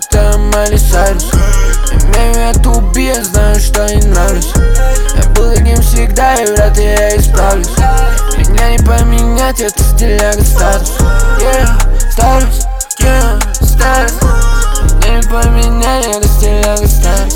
будто Майли Сайрус. Имею эту я знаю, что ей нравлюсь. Я был таким всегда, и вряд ли я исправлюсь. Меня не поменять, это стиляга статус. Статус, статус. Меня не поменять, это стиляга статус.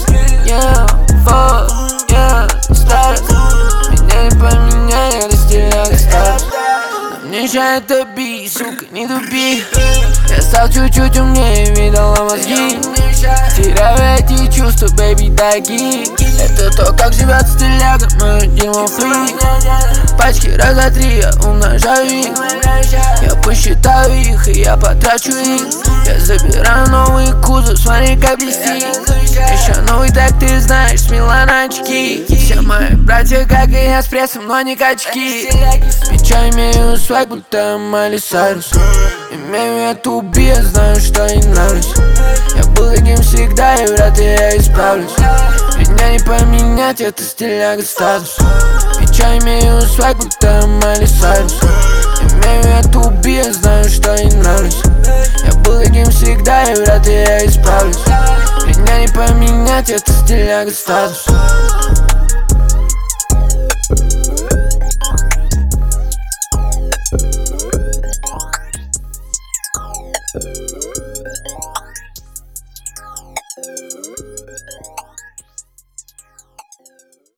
Статус. Меня не поменять, это стиляга статус. Но мне мешает добить, сука, не дуби. Я стал чуть-чуть умнее, видала мозги. Теряю эти чувства, бэйби, таки. Это то, как живет стиляга, мое дерьмо фри. Пачки раза 3, я умножаю их. Я посчитаю их, и я потрачу их. Я забираю новый кузов, смотри, как блестит. Еще новый, так ты знаешь, смела на очки. Все мои братья, как и я, с прессом, но не качки. Печаль имею свайк, будто Майли Сайрус. Имею эту я знаю, что ей нравлюсь. Я был таким всегда, и вряд ли я исправлюсь. Меня не поменять, это стиляга статус. Печаль имею свайк, будто Майли Сайрус. Имею эту я знаю, что ей нравлюсь. Я был таким всегда, и вряд ли я исправлюсь. Меня не поменять, это стиляга статус.